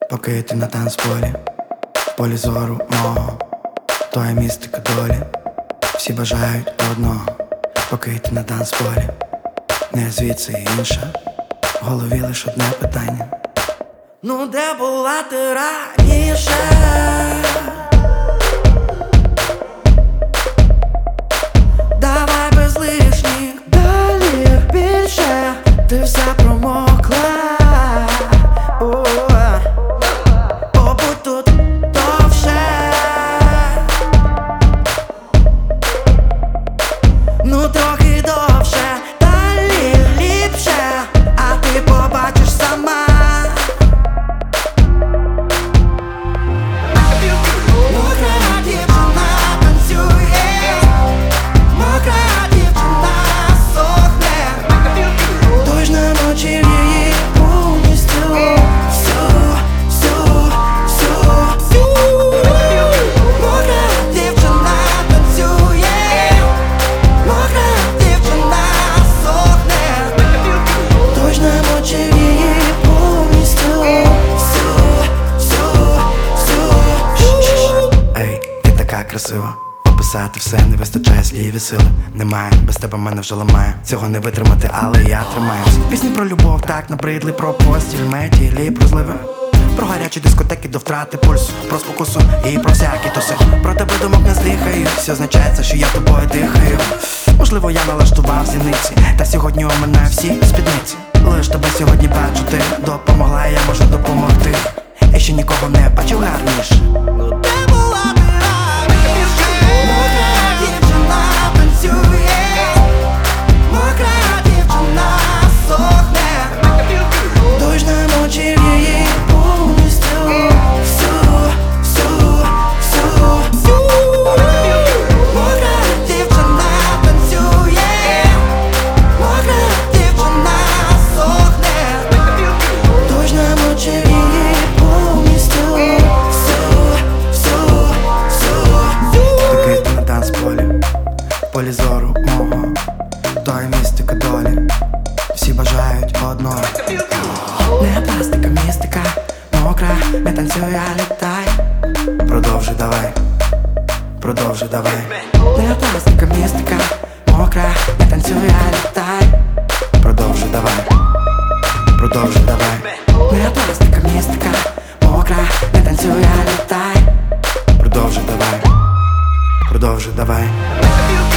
Поки ти на танцполі, в полі зору мого, то є містика долі. Всі бажають одного, поки ти на танцполі, не звідси і інша, в голові лиш одне питання: ну де була ти раніше? Давай без лишніх долів більше, ти вся промокла. Побудь тут довше, ну трохи довше, далі ліпше, а ти побачиш сама. Мокра дівчина танцює, мокра дівчина сохне, дощ намочив її повністю. Мокра дівчина танцює, мокра дівчина сохне, дощ намочив її повністю. Ей, ти така красива, описати все не вистачає слів і сили. Немає, без тебе мене вже ламає, цього не витримати, але я тримаюсь. Пісні про любов так набридли, про постіль, метілі, про зливи, про гарячі дискотеки до втрати пульсу, про спокусу і про всякі туси. Про тебе думок не здихаю, все означається, що я тобою дихаю. Можливо, я налаштував зіниці, та сьогодні у мене всі спідниці. Лиш тебе сьогодні бачу, ти допомогла, я можу допомогти. Я ще нікого не бачив гарніше. Ну де була ти раніше? Мокра дівчина танцює, мокра дівчина сохне, дощ намочив її повністю. Мокра дівчина танцює, мокра дівчина сохне, дощ намочив її повністю. Поки ти на танцполі, в полі зору мого, то є містика долі. Всі бажають одного. Не пластика, містика, мокра, не танцюй, а літай. Продовжуй давай, продовжуй давай. Не пластика, містика, мокра, не танцюй, а літай. Продовжуй давай, продовжуй давай. Не пластика, містика, мокра, не танцюй, а літай. Продовжуй давай, продовжуй давай.